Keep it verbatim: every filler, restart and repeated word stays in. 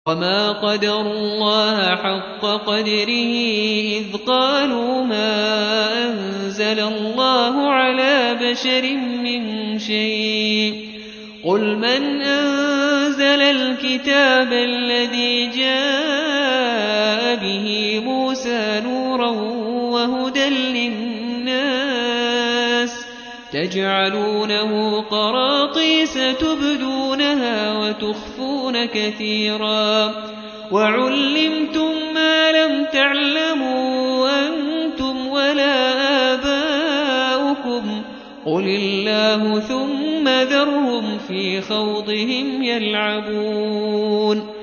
وما قدروا الله حق قدره إذ قالوا ما أنزل الله على بشر من شيء قل من أنزل الكتاب الذي جاء به موسى نورا وهدى للناس تجعلونه قراطيس تبدونها وتخفون كثيرا وعلمتم ما لم تعلموا أنتم ولا آباؤكم قل الله ثم ذرهم في خوضهم يلعبون